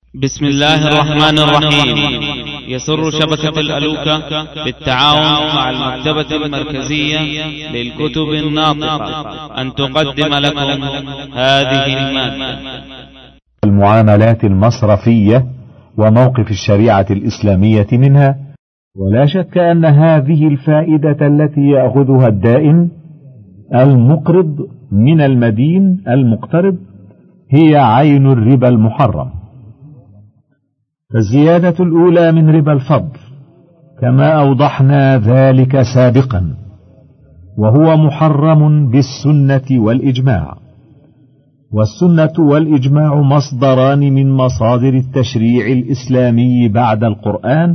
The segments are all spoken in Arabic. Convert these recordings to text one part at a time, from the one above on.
بسم الله الرحمن الرحيم. يسر شبكة الألوكة بالتعاون مع المكتبة المركزية للكتب الناطقة أن تقدم لكم هذه المادة. المعاملات المصرفية وموقف الشريعة الإسلامية منها. ولا شك أن هذه الفائدة التي يأخذها الدائن المقرض من المدين المقترض هي عين الربا المحرم. فالزيادة الأولى من ربا الفضل كما أوضحنا ذلك سابقا، وهو محرم بالسنة والإجماع، والسنة والإجماع مصدران من مصادر التشريع الإسلامي بعد القرآن.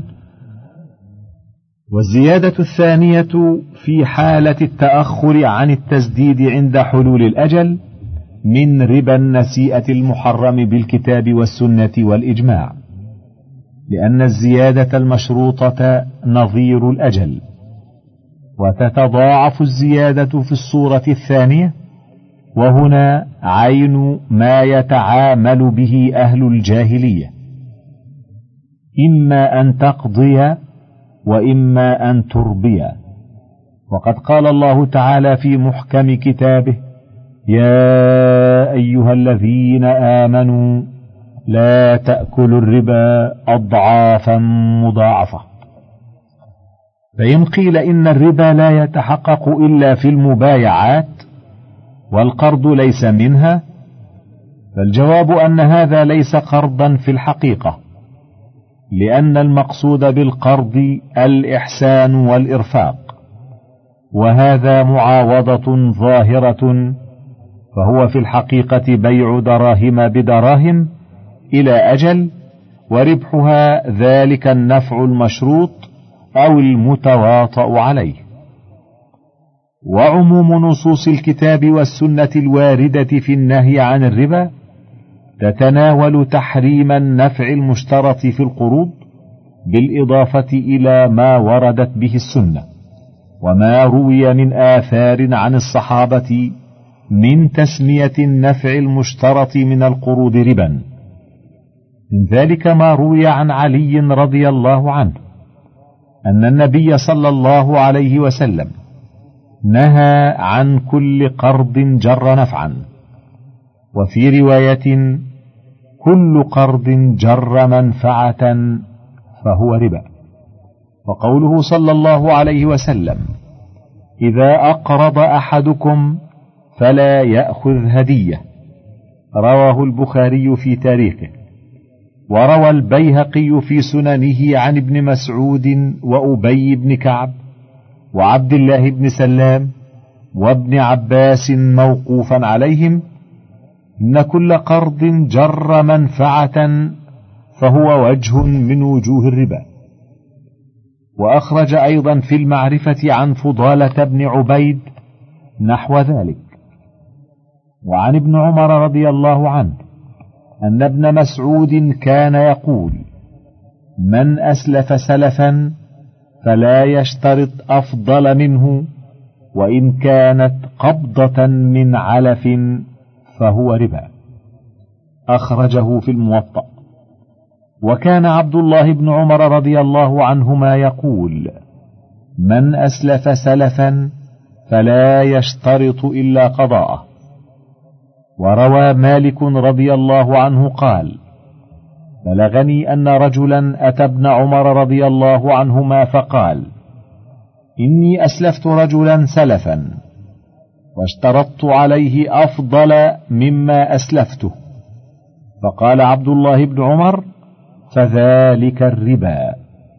والزيادة الثانية في حالة التأخر عن التسديد عند حلول الأجل من ربا النسيئة المحرم بالكتاب والسنة والإجماع، لأن الزيادة المشروطة نظير الأجل، وتتضاعف الزيادة في الصورة الثانية، وهنا عين ما يتعامل به أهل الجاهلية، إما أن تقضي وإما أن تربي. وقد قال الله تعالى في محكم كتابه: يا أيها الذين آمنوا لا تأكلوا الربا أضعافا مضاعفة. فإن قيل إن الربا لا يتحقق إلا في المبايعات والقرض ليس منها، فالجواب أن هذا ليس قرضا في الحقيقة، لأن المقصود بالقرض الإحسان والإرفاق، وهذا معاوضة ظاهرة، فهو في الحقيقة بيع دراهم بدراهم إلى أجل، وربحها ذلك النفع المشروط أو المتواطأ عليه. وعموم نصوص الكتاب والسنة الواردة في النهي عن الربا تتناول تحريم النفع المشترط في القروض، بالإضافة إلى ما وردت به السنة وما روي من آثار عن الصحابة من تسمية النفع المشترط من القروض ربا. من ذلك ما روي عن علي رضي الله عنه أن النبي صلى الله عليه وسلم نهى عن كل قرض جر نفعا، وفي رواية: كل قرض جر منفعة فهو ربا. وقوله صلى الله عليه وسلم: إذا أقرض أحدكم فلا يأخذ هدية، رواه البخاري في تاريخه. وروى البيهقي في سننه عن ابن مسعود وأبي بن كعب وعبد الله بن سلام وابن عباس موقوفا عليهم: إن كل قرض جر منفعة فهو وجه من وجوه الربا. وأخرج أيضا في المعرفة عن فضالة بن عبيد نحو ذلك. وعن ابن عمر رضي الله عنه أن ابن مسعود كان يقول: من أسلف سلفا فلا يشترط أفضل منه، وإن كانت قبضة من علف فهو ربا. أخرجه في الموطأ. وكان عبد الله بن عمر رضي الله عنهما يقول: من أسلف سلفا فلا يشترط إلا قضاءه. وروى مالك رضي الله عنه قال: بلغني أن رجلا أتى ابن عمر رضي الله عنهما فقال: إني أسلفت رجلا سلفا واشترطت عليه أفضل مما أسلفته. فقال عبد الله بن عمر: فذلك الربا.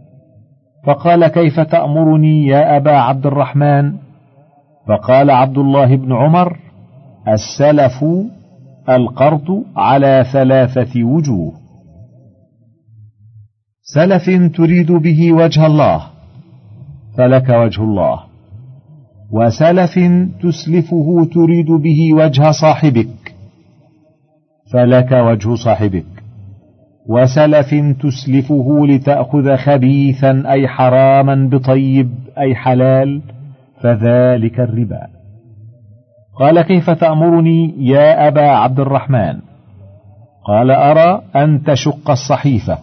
فقال: كيف تأمرني يا أبا عبد الرحمن؟ فقال عبد الله بن عمر: السلف القرض على 3 وجوه: سلف تريد به وجه الله فلك وجه الله، وسلف تسلفه تريد به وجه صاحبك فلك وجه صاحبك، وسلف تسلفه لتأخذ خبيثا أي حراما بطيب أي حلال، فذلك الربا. قال: كيف تأمرني يا أبا عبد الرحمن؟ قال أرى أن تشق الصحيفة،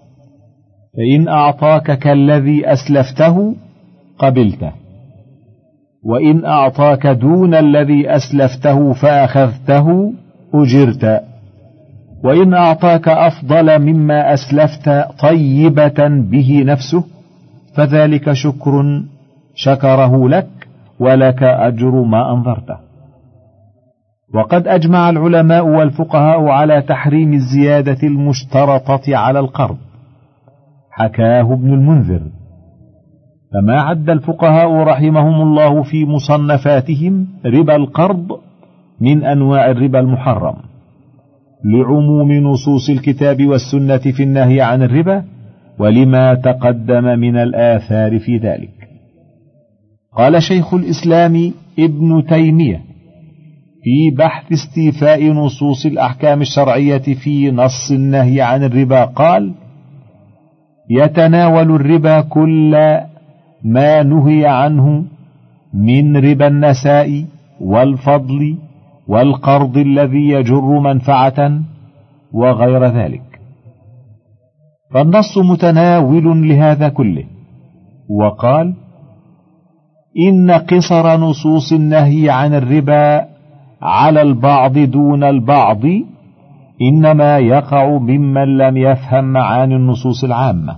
فإن أعطاك كالذي أسلفته قبلته، وإن أعطاك دون الذي أسلفته فأخذته أجرت، وإن أعطاك أفضل مما أسلفت طيبة به نفسه فذلك شكر شكره لك ولك أجر ما أنظرته. وقد أجمع العلماء والفقهاء على تحريم الزيادة المشترطة على القرض، حكاه ابن المنذر، فما عد الفقهاء رحمهم الله في مصنفاتهم ربا القرض من أنواع الربا المحرم، لعموم نصوص الكتاب والسنة في النهي عن الربا، ولما تقدم من الآثار في ذلك. قال شيخ الإسلام ابن تيمية في بحث استيفاء نصوص الأحكام الشرعية في نص النهي عن الربا قال: يتناول الربا كل ما نهي عنه من ربا النساء والفضل والقرض الذي يجر منفعة وغير ذلك، فالنص متناول لهذا كله. وقال: إن قصر نصوص النهي عن الربا على البعض دون البعض إنما يقع ممن لم يفهم معاني النصوص العامة.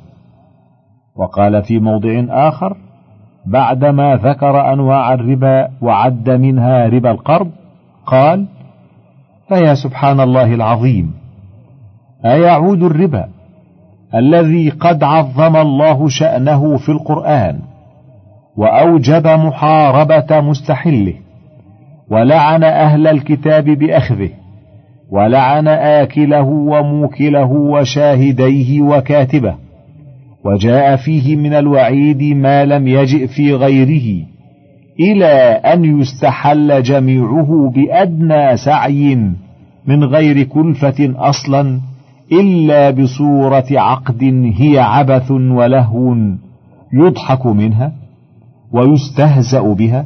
وقال في موضع آخر بعدما ذكر أنواع الربا وعد منها ربا القرض قال: فيا سبحان الله العظيم، أيعود الربا الذي قد عظم الله شأنه في القرآن وأوجب محاربة مستحله، ولعن أهل الكتاب بأخذه، ولعن آكله وموكله وشاهديه وكاتبه، وجاء فيه من الوعيد ما لم يجئ في غيره، إلى أن يستحل جميعه بأدنى سعي من غير كلفة أصلا إلا بصورة عقد هي عبث ولهو يضحك منها ويستهزأ بها؟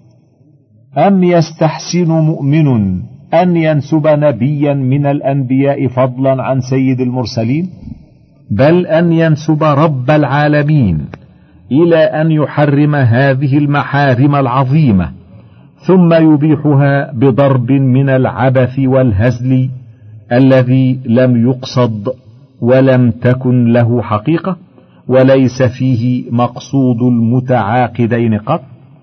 أم يستحسن مؤمن أن ينسب نبيا من الأنبياء فضلا عن سيد المرسلين، بل أن ينسب رب العالمين إلى أن يحرم هذه المحارم العظيمة ثم يبيحها بضرب من العبث والهزل الذي لم يقصد ولم تكن له حقيقة وليس فيه مقصود المتعاقدين قط؟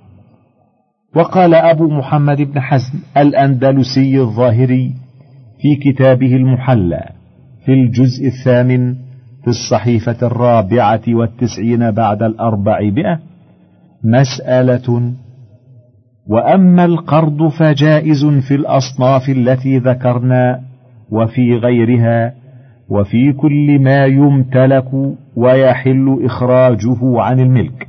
وقال أبو محمد بن حزم الأندلسي الظاهري في كتابه المحلى في الجزء 8 في الصحيفة 94 بعد 400: مسألة: وأما القرض فجائز في الأصناف التي ذكرنا وفي غيرها وفي كل ما يمتلك ويحل إخراجه عن الملك،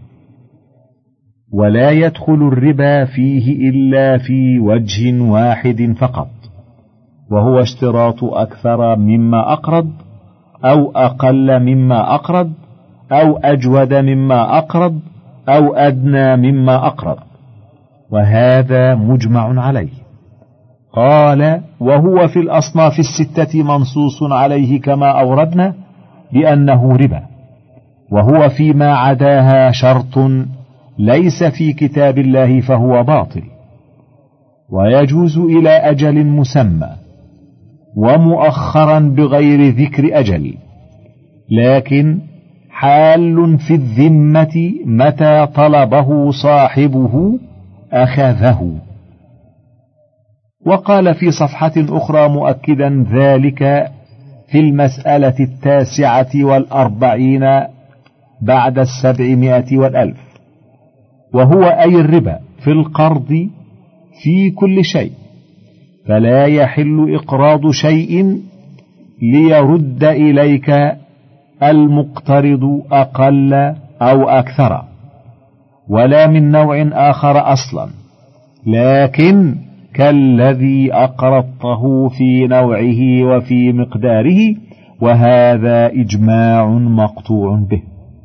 ولا يدخل الربا فيه إلا في وجه واحد فقط، وهو اشتراط أكثر مما أقرض أو أقل مما أقرض أو أجود مما أقرض أو أدنى مما أقرض، وهذا مجمع عليه. قال: وهو في الأصناف 6 منصوص عليه كما أوردنا بأنه ربا، وهو فيما عداها شرط ليس في كتاب الله فهو باطل، ويجوز إلى أجل مسمى ومؤخرا بغير ذكر أجل، لكن حال في الذمة متى طلبه صاحبه أخذه. وقال في صفحة أخرى مؤكدا ذلك في المسألة 49 بعد 700 والألف: وهو أي الربا في القرض في كل شيء، فلا يحل إقراض شيء ليرد إليك المقترض أقل أو أكثر، ولا من نوع آخر أصلا، لكن كالذي أقرضته في نوعه وفي مقداره، وهذا إجماع مقطوع به.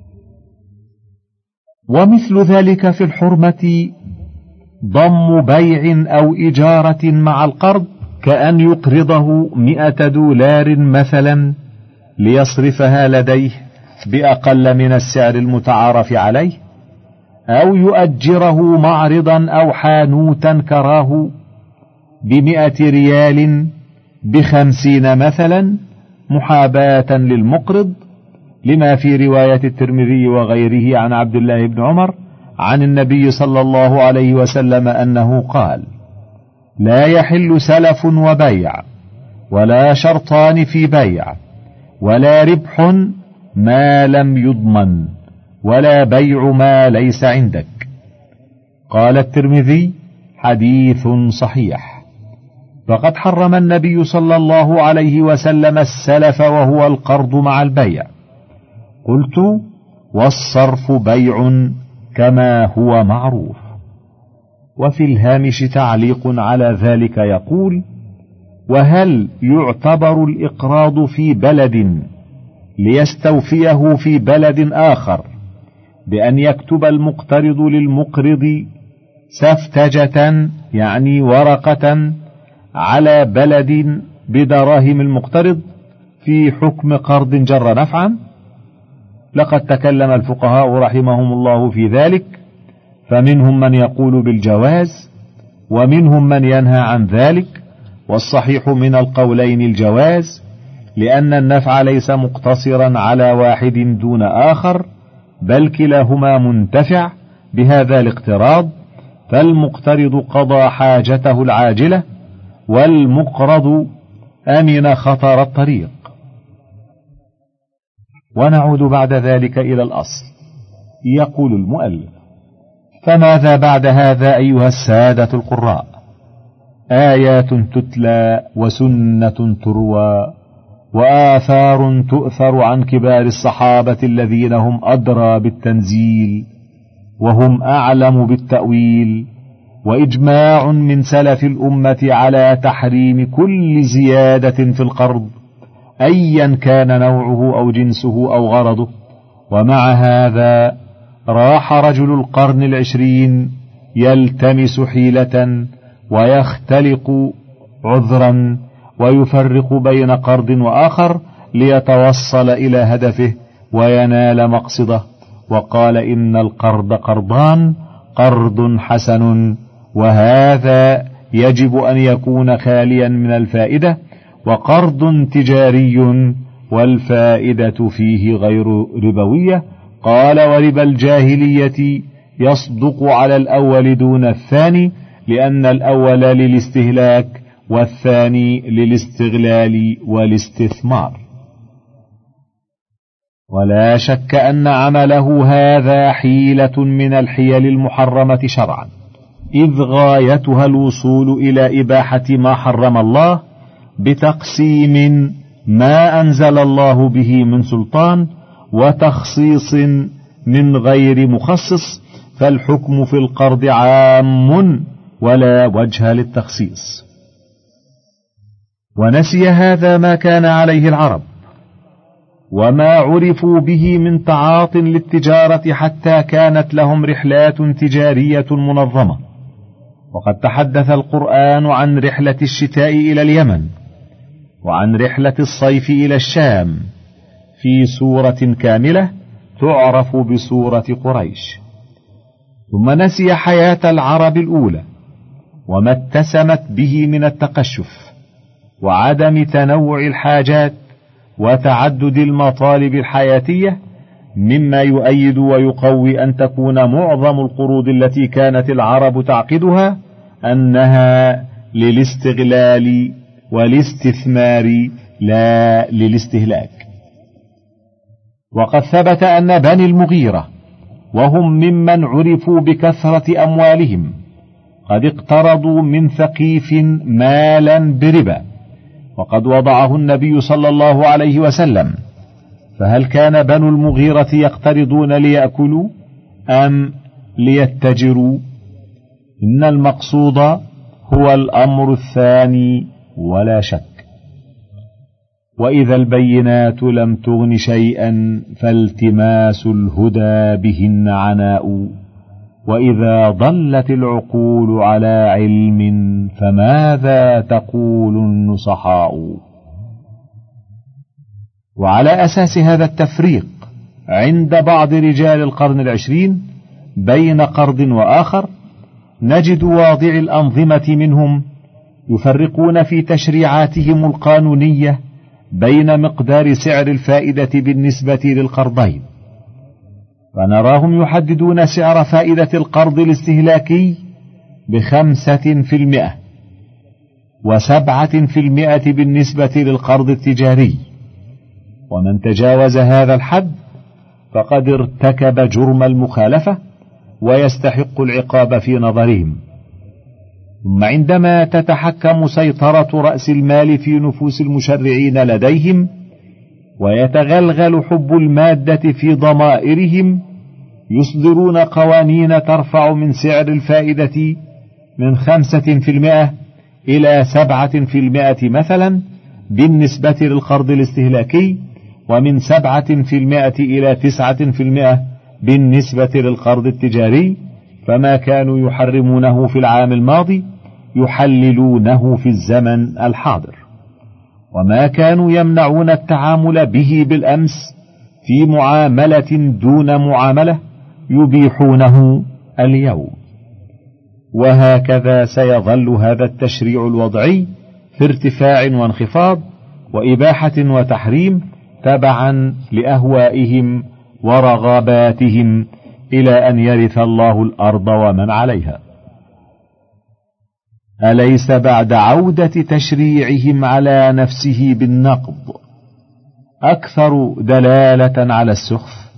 ومثل ذلك في الحرمة ضم بيع أو إجارة مع القرض كأن يقرضه 100 دولار مثلا ليصرفها لديه بأقل من السعر المتعارف عليه، أو يؤجره معرضا أو حانوتا كراه ب100 ريال ب50 مثلا محاباة للمقرض، لما في رواية الترمذي وغيره عن عبد الله بن عمر عن النبي صلى الله عليه وسلم أنه قال: لا يحل سلف وبيع، ولا شرطان في بيع، ولا ربح ما لم يضمن، ولا بيع ما ليس عندك. قال الترمذي: حديث صحيح. فقد حرم النبي صلى الله عليه وسلم السلف وهو القرض مع البيع. قلت: والصرف بيع كما هو معروف. وفي الهامش تعليق على ذلك يقول: وهل يعتبر الإقراض في بلد ليستوفيه في بلد آخر بأن يكتب المقترض للمقرض سفتجة، يعني ورقة على بلد بدراهم المقترض في حكم قرض جر نفعا؟ لقد تكلم الفقهاء رحمهم الله في ذلك، فمنهم من يقول بالجواز، ومنهم من ينهى عن ذلك، والصحيح من القولين الجواز، لأن النفع ليس مقتصرا على واحد دون آخر، بل كلاهما منتفع بهذا الاقتراض، فالمقترض قضى حاجته العاجلة، والمقرض أمن خطر الطريق. ونعود بعد ذلك إلى الأصل. يقول المؤلف: فماذا بعد هذا أيها السادة القراء؟ آيات تتلى، وسنة تروى، وآثار تؤثر عن كبار الصحابة الذين هم أدرى بالتنزيل وهم أعلم بالتأويل، وإجماع من سلف الأمة على تحريم كل زيادة في القرض أيا كان نوعه أو جنسه أو غرضه. ومع هذا راح رجل القرن 20 يلتمس حيلة ويختلق عذرا ويفرق بين قرض وآخر ليتوصل إلى هدفه وينال مقصده، وقال: إن القرض قرضان، قرض حسن، وهذا يجب أن يكون خاليا من الفائدة، وقرض تجاري والفائدة فيه غير ربوية. قال: وربا الجاهلية يصدق على الأول دون الثاني، لأن الأول للاستهلاك والثاني للاستغلال والاستثمار. ولا شك أن عمله هذا حيلة من الحيل المحرمة شرعا، إذ غايتها الوصول إلى إباحة ما حرم الله بتقسيم ما أنزل الله به من سلطان، وتخصيص من غير مخصص، فالحكم في القرض عام ولا وجه للتخصيص. ونسي هذا ما كان عليه العرب وما عرفوا به من تعاط للتجارة، حتى كانت لهم رحلات تجارية منظمة. وقد تحدث القرآن عن رحلة الشتاء إلى اليمن، وعن رحلة الصيف إلى الشام في سورة كاملة تعرف بسورة قريش. ثم نسي حياة العرب الأولى وما اتسمت به من التقشف وعدم تنوع الحاجات وتعدد المطالب الحياتية، مما يؤيد ويقوي أن تكون معظم القروض التي كانت العرب تعقدها أنها للاستغلال والاستثمار لا للاستهلاك. وقد ثبت أن بني المغيرة، وهم ممن عرفوا بكثرة أموالهم، قد اقترضوا من ثقيف مالا بربا، وقد وضعه النبي صلى الله عليه وسلم. فهل كان بنو المغيرة يقترضون ليأكلوا أم ليتجروا؟ إن المقصود هو الأمر الثاني ولا شك. وإذا البينات لم تغن شيئا فالتماس الهدى بهن عناء، وإذا ضلت العقول على علم فماذا تقول النصحاء؟ وعلى أساس هذا التفريق عند بعض رجال القرن العشرين بين قرض وآخر، نجد واضع الأنظمة منهم يفرقون في تشريعاتهم القانونية بين مقدار سعر الفائدة بالنسبة للقرضين، فنراهم يحددون سعر فائدة القرض الاستهلاكي ب5% و7% بالنسبة للقرض التجاري، ومن تجاوز هذا الحد فقد ارتكب جرم المخالفة ويستحق العقاب في نظرهم. ثم عندما تتحكم سيطرة رأس المال في نفوس المشرعين لديهم ويتغلغل حب المادة في ضمائرهم، يصدرون قوانين ترفع من سعر الفائدة من 5% إلى 7% مثلا بالنسبة للقرض الاستهلاكي، ومن 7% إلى 9% بالنسبة للقرض التجاري. فما كانوا يحرمونه في العام الماضي يحللونه في الزمن الحاضر، وما كانوا يمنعون التعامل به بالأمس في معاملة دون معاملة يبيحونه اليوم. وهكذا سيظل هذا التشريع الوضعي في ارتفاع وانخفاض وإباحة وتحريم تبعا لأهوائهم ورغباتهم إلى أن يرث الله الأرض ومن عليها. أليس بعد عودة تشريعهم على نفسه بالنقض أكثر دلالة على السخف؟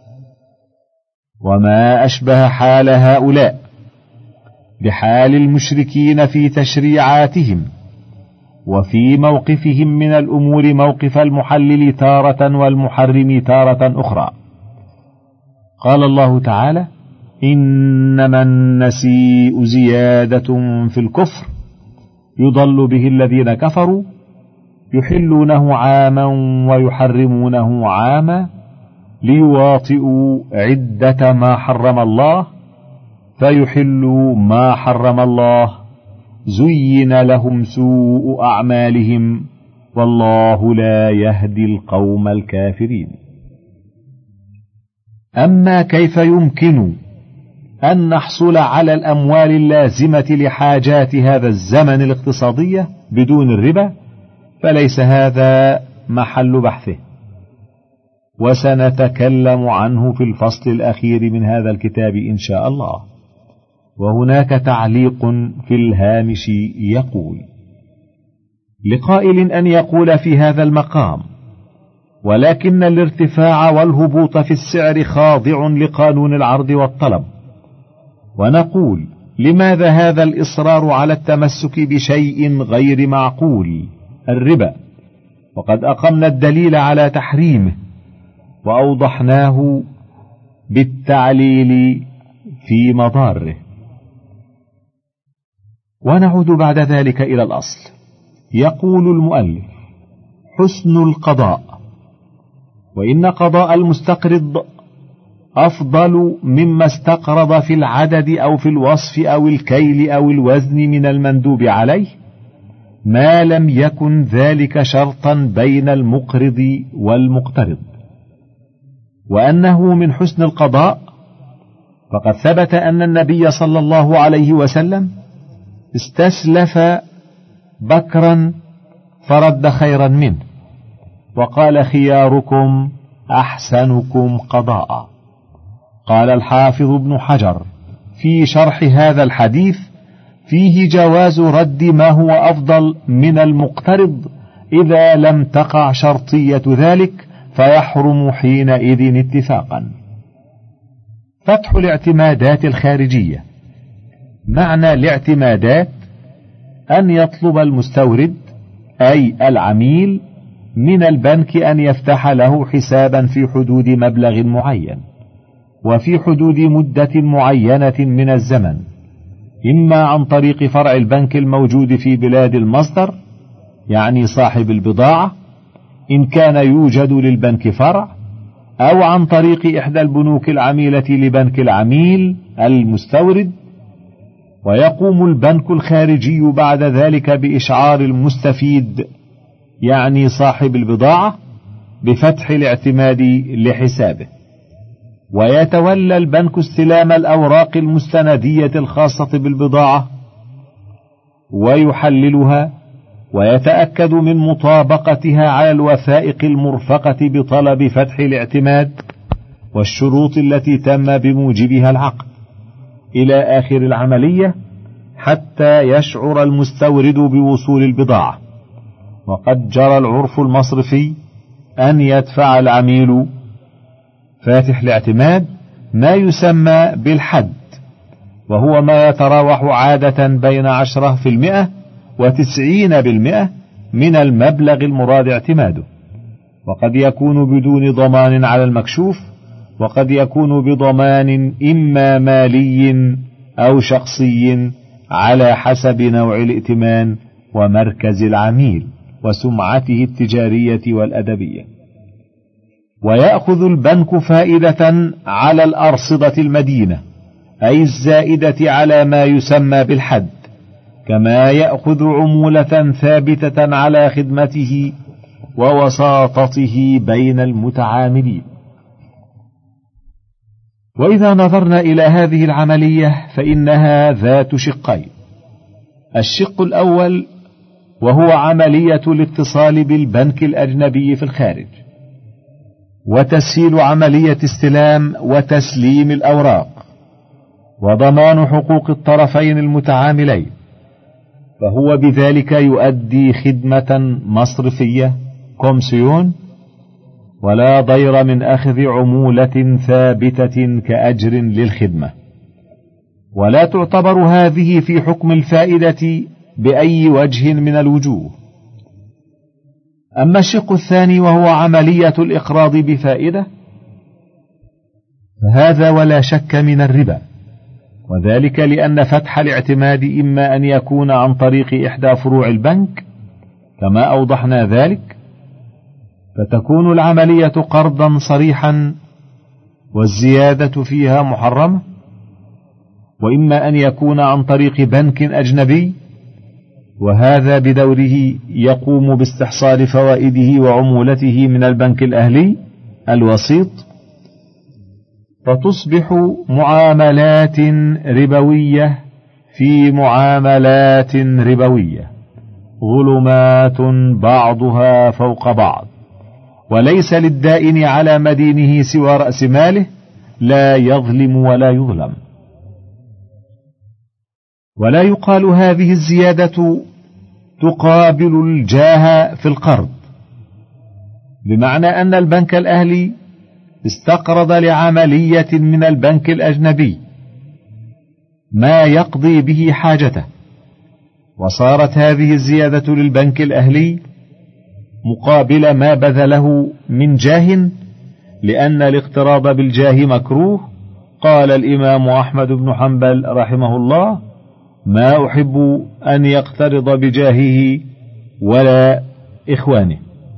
وما أشبه حال هؤلاء بحال المشركين في تشريعاتهم وفي موقفهم من الأمور موقف المحلل تارة والمحرم تارة أخرى. قال الله تعالى: إنما النسيء زيادة في الكفر يضل به الذين كفروا يحلونه عاما ويحرمونه عاما ليواطئوا عدة ما حرم الله فيحلوا ما حرم الله زين لهم سوء أعمالهم والله لا يهدي القوم الكافرين. أما كيف يمكن أن نحصل على الأموال اللازمة لحاجات هذا الزمن الاقتصادية بدون الربا، فليس هذا محل بحثه، وسنتكلم عنه في الفصل الأخير من هذا الكتاب إن شاء الله. وهناك تعليق في الهامش يقول: لقائل أن يقول في هذا المقام: ولكن الارتفاع والهبوط في السعر خاضع لقانون العرض والطلب. ونقول: لماذا هذا الإصرار على التمسك بشيء غير معقول الربا، وقد أقمنا الدليل على تحريمه وأوضحناه بالتعليل في مضاره. ونعود بعد ذلك إلى الأصل. يقول المؤلف: حسن القضاء، وإن قضاء المستقرض أفضل مما استقرض في العدد أو في الوصف أو الكيل أو الوزن من المندوب عليه، ما لم يكن ذلك شرطا بين المقرض والمقترض. وأنه من حسن القضاء فقد ثبت أن النبي صلى الله عليه وسلم استسلف بكرا فرد خيرا منه، وقال: خياركم أحسنكم قضاء. قال الحافظ ابن حجر في شرح هذا الحديث: فيه جواز رد ما هو أفضل من المقترض إذا لم تقع شرطية ذلك، فيحرم حينئذ اتفاقا. فتح الاعتمادات الخارجية. معنى الاعتمادات أن يطلب المستورد أي العميل من البنك أن يفتح له حسابا في حدود مبلغ معين وفي حدود مدة معينة من الزمن، إما عن طريق فرع البنك الموجود في بلاد المصدر، يعني صاحب البضاعة إن كان يوجد للبنك فرع، أو عن طريق إحدى البنوك العميلة لبنك العميل المستورد، ويقوم البنك الخارجي بعد ذلك بإشعار المستفيد يعني صاحب البضاعة بفتح الاعتماد لحسابه، ويتولى البنك استلام الأوراق المستندية الخاصة بالبضاعة ويحللها ويتأكد من مطابقتها على الوثائق المرفقة بطلب فتح الاعتماد والشروط التي تم بموجبها العقد إلى آخر العملية، حتى يشعر المستورد بوصول البضاعة. وقد جرى العرف المصرفي أن يدفع العميل فاتح الاعتماد ما يسمى بالحد، وهو ما يتراوح عادة بين 10% و90% من المبلغ المراد اعتماده، وقد يكون بدون ضمان على المكشوف، وقد يكون بضمان إما مالي أو شخصي على حسب نوع الائتمان ومركز العميل وسمعته التجارية والأدبية. ويأخذ البنك فائدة على الأرصدة المدينة، أي الزائدة على ما يسمى بالحد، كما يأخذ عمولة ثابتة على خدمته ووساطته بين المتعاملين. وإذا نظرنا إلى هذه العملية فإنها ذات شقين: الشق الأول وهو عملية الاتصال بالبنك الأجنبي في الخارج، وتسهيل عملية استلام وتسليم الأوراق، وضمان حقوق الطرفين المتعاملين، فهو بذلك يؤدي خدمة مصرفية كومسيون، ولا ضير من أخذ عمولة ثابتة كأجر للخدمة، ولا تعتبر هذه في حكم الفائدة بأي وجه من الوجوه. أما الشق الثاني وهو عملية الإقراض بفائدة، فهذا ولا شك من الربا، وذلك لأن فتح الاعتماد إما أن يكون عن طريق إحدى فروع البنك كما أوضحنا ذلك، فتكون العملية قرضا صريحا والزيادة فيها محرمة، وإما أن يكون عن طريق بنك أجنبي، وهذا بدوره يقوم باستحصال فوائده وعمولته من البنك الأهلي الوسيط، فتصبح معاملات ربوية في معاملات ربوية، ظلمات بعضها فوق بعض، وليس للدائن على مدينه سوى رأس ماله، لا يظلم ولا يظلم. ولا يقال هذه الزيادة تقابل الجاه في القرض، بمعنى أن البنك الأهلي استقرض لعملية من البنك الأجنبي ما يقضي به حاجته، وصارت هذه الزيادة للبنك الأهلي مقابل ما بذله من جاه، لأن الاقتراض بالجاه مكروه. قال الإمام أحمد بن حنبل رحمه الله: ما أحب أن يقترض بجاهه ولا إخوانه.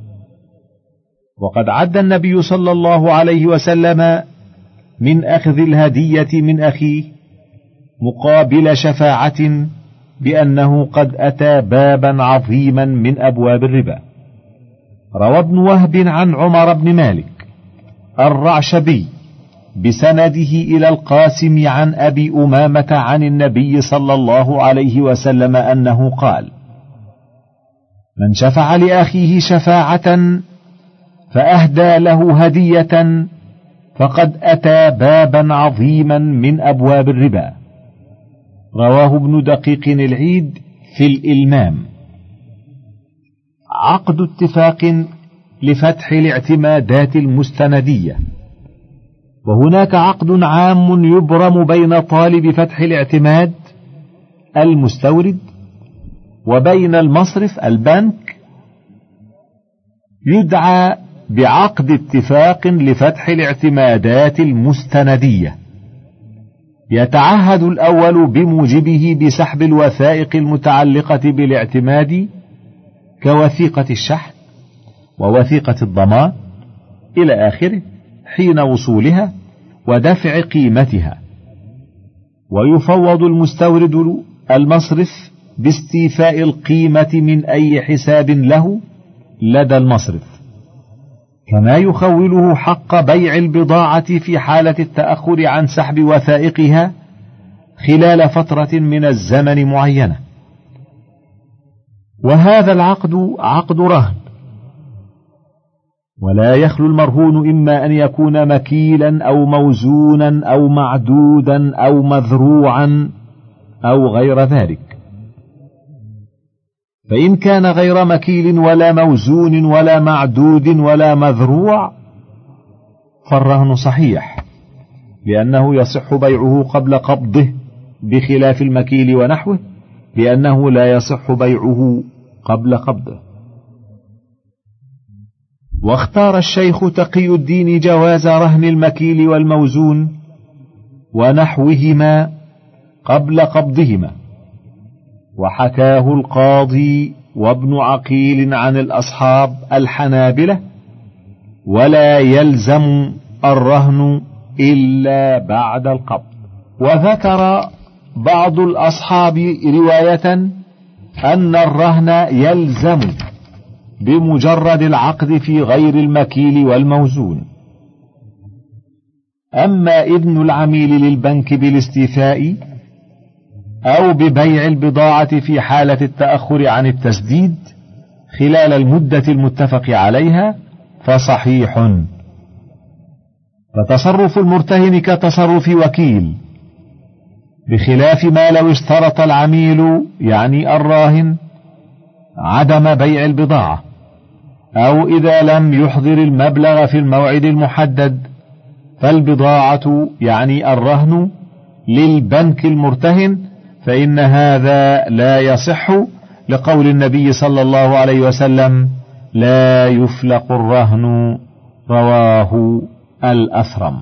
وقد عد النبي صلى الله عليه وسلم من أخذ الهدية من أخيه مقابل شفاعة بأنه قد أتى بابا عظيما من أبواب الربا. روى ابن وهب عن عمر بن مالك الرعشبي بسنده إلى القاسم عن أبي أمامة عن النبي صلى الله عليه وسلم أنه قال: من شفع لأخيه شفاعة فأهدى له هدية فقد أتى بابا عظيما من أبواب الربا. رواه ابن دقيق العيد في الإلمام. عقد اتفاق لفتح الاعتمادات المستندية، وهناك عقد عام يبرم بين طالب فتح الاعتماد المستورد وبين المصرف البنك، يدعى بعقد اتفاق لفتح الاعتمادات المستندية. يتعهد الأول بموجبه بسحب الوثائق المتعلقة بالاعتماد كوثيقة الشحن ووثيقة الضمان إلى آخره، حين وصولها ودفع قيمتها، ويفوض المستورد المصرف باستيفاء القيمة من أي حساب له لدى المصرف، كما يخوله حق بيع البضاعة في حالة التأخر عن سحب وثائقها خلال فترة من الزمن معينة. وهذا العقد عقد رهن، ولا يخلو المرهون إما أن يكون مكيلا أو موزونا أو معدودا أو مذروعا أو غير ذلك. فإن كان غير مكيل ولا موزون ولا معدود ولا مذروع فالرهن صحيح، لأنه يصح بيعه قبل قبضه، بخلاف المكيل ونحوه لأنه لا يصح بيعه قبل قبضه. واختار الشيخ تقي الدين جواز رهن المكيل والموزون ونحوهما قبل قبضهما، وحكاه القاضي وابن عقيل عن الأصحاب الحنابلة، ولا يلزم الرهن إلا بعد القبض. وذكر بعض الأصحاب رواية أن الرهن يلزم بمجرد العقد في غير المكيل والموزون. أما إذن العميل للبنك بالاستيفاء أو ببيع البضاعة في حالة التأخر عن التسديد خلال المدة المتفق عليها فصحيح، فتصرف المرتهن كتصرف وكيل، بخلاف ما لو اشترط العميل يعني الراهن عدم بيع البضاعة، أو إذا لم يحضر المبلغ في الموعد المحدد، فالبضاعة يعني الرهن للبنك المرتهن، فإن هذا لا يصح لقول النبي صلى الله عليه وسلم: لا يفلق الرهن، رواه الأثرم.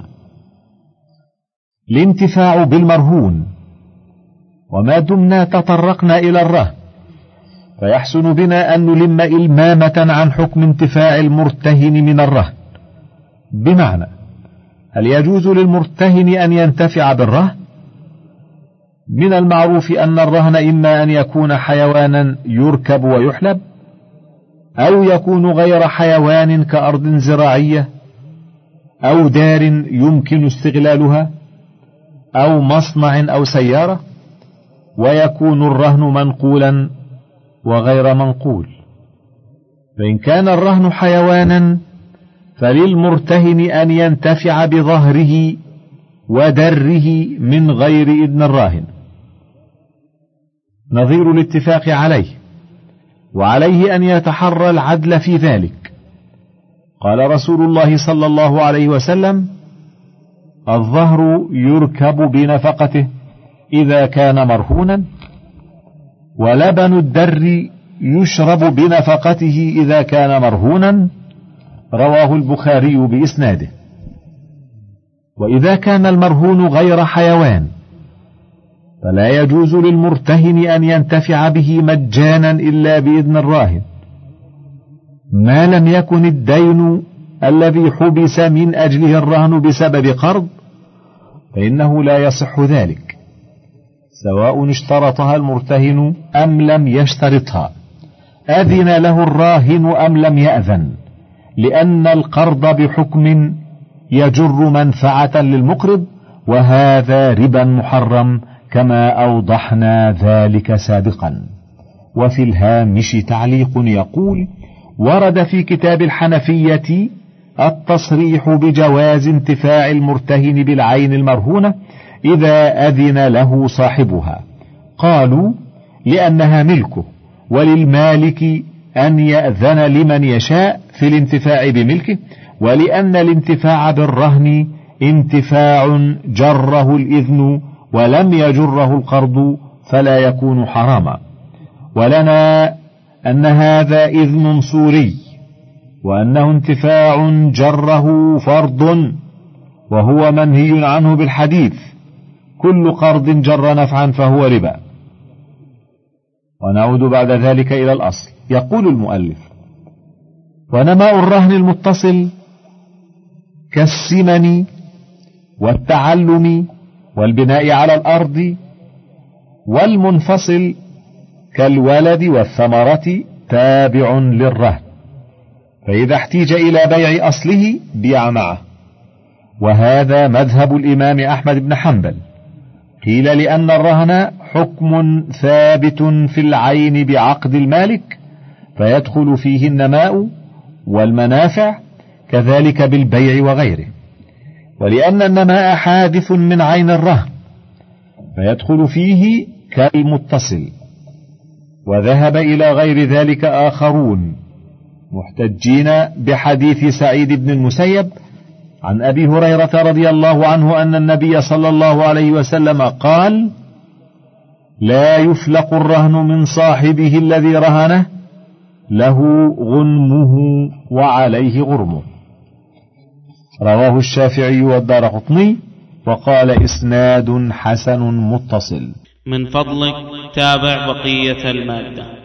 الانتفاع بالمرهون. وما دمنا تطرقنا إلى الرهن فيحسن بنا أن نلم إلمامة عن حكم انتفاع المرتهن من الرهن، بمعنى: هل يجوز للمرتهن أن ينتفع بالرهن؟ من المعروف أن الرهن إما أن يكون حيوانا يركب ويحلب، أو يكون غير حيوان كأرض زراعية، أو دار يمكن استغلالها، أو مصنع أو سيارة، ويكون الرهن منقولا وغير منقول. فإن كان الرهن حيوانا فللمرتهن أن ينتفع بظهره ودره من غير إذن الراهن، نظير الاتفاق عليه، وعليه أن يتحرى العدل في ذلك. قال رسول الله صلى الله عليه وسلم: الظهر يركب بنفقته إذا كان مرهونا، ولبن الدر يشرب بنفقته إذا كان مرهونا، رواه البخاري بإسناده. وإذا كان المرهون غير حيوان فلا يجوز للمرتهن أن ينتفع به مجانا إلا بإذن الراهن، ما لم يكن الدين الذي حبس من أجله الرهن بسبب قرض، فإنه لا يصح ذلك، سواء اشترطها المرتهن أم لم يشترطها، أذن له الراهن أم لم يأذن، لأن القرض بحكم يجر منفعة للمقرض، وهذا ربا محرم كما أوضحنا ذلك سابقا. وفي الهامش تعليق يقول: ورد في كتاب الحنفية التصريح بجواز انتفاع المرتهن بالعين المرهونة إذا أذن له صاحبها. قالوا: لأنها ملكه، وللمالك أن يأذن لمن يشاء في الانتفاع بملكه، ولأن الانتفاع بالرهن انتفاع جره الإذن ولم يجره القرض فلا يكون حراما. ولنا أن هذا إذن صوري، وأنه انتفاع جره فرض، وهو منهي عنه بالحديث: كل قرض جر نفعا فهو ربا. ونعود بعد ذلك إلى الأصل. يقول المؤلف: ونماء الرهن المتصل كالسمن والتعلم والبناء على الأرض، والمنفصل كالولد والثمرة تابع للرهن، فإذا احتيج إلى بيع أصله بيع معه. وهذا مذهب الإمام أحمد بن حنبل. قيل لأن الرهن حكم ثابت في العين بعقد المالك، فيدخل فيه النماء والمنافع، كذلك بالبيع وغيره. ولأن النماء حادث من عين الرهن، فيدخل فيه كالمتصل. وذهب إلى غير ذلك آخرون محتجين بحديث سعيد بن المسيب عن أبي هريرة رضي الله عنه أن النبي صلى الله عليه وسلم قال: لا يفلق الرهن من صاحبه الذي رهنه، له غنمه وعليه غرمه. رواه الشافعي والدارقطني، وقال: إسناد حسن متصل. من فضلك تابع بقية المادة.